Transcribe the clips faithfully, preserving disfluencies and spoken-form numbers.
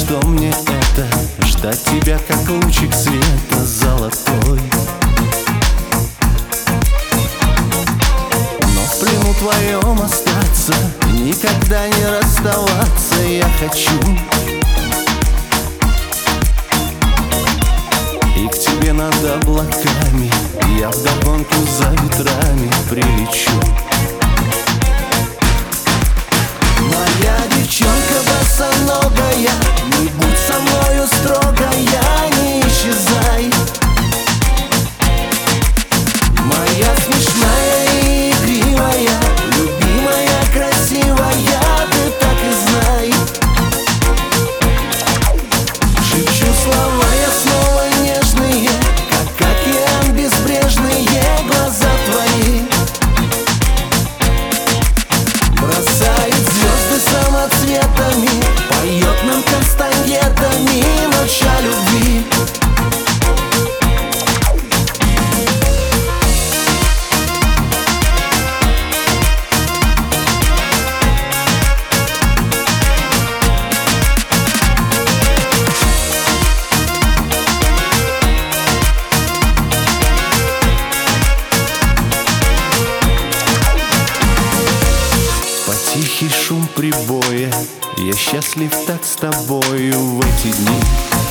что мне это, ждать тебя, как лучик света золотой. Но в плену твоем остаться, никогда не расставаться я хочу. И к тебе над облаками я вдогонку за ветрами прилечу. Моя девчонка босоногая, не будь со мною строгая, не исчезай. Моя смешная и игривая, любимая, красивая, ты так и знай. Шепчу слова я снова нежные, как океан безбрежные глаза твои. Бросает звезды самоцветами, поет нам кастаньетами ночь о любви. Тихий шум прибоя, я счастлив так с тобою в эти дни.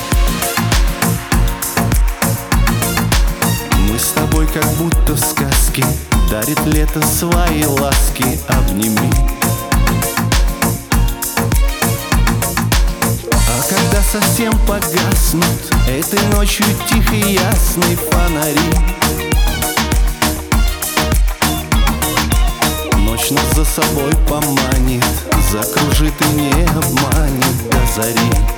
Мы с тобой как будто в сказке, дарит лето свои ласки, обними. А когда совсем погаснут этой ночью тихой ясной фонари, ночь нас за собой поманит, закружит и не обманет до зари.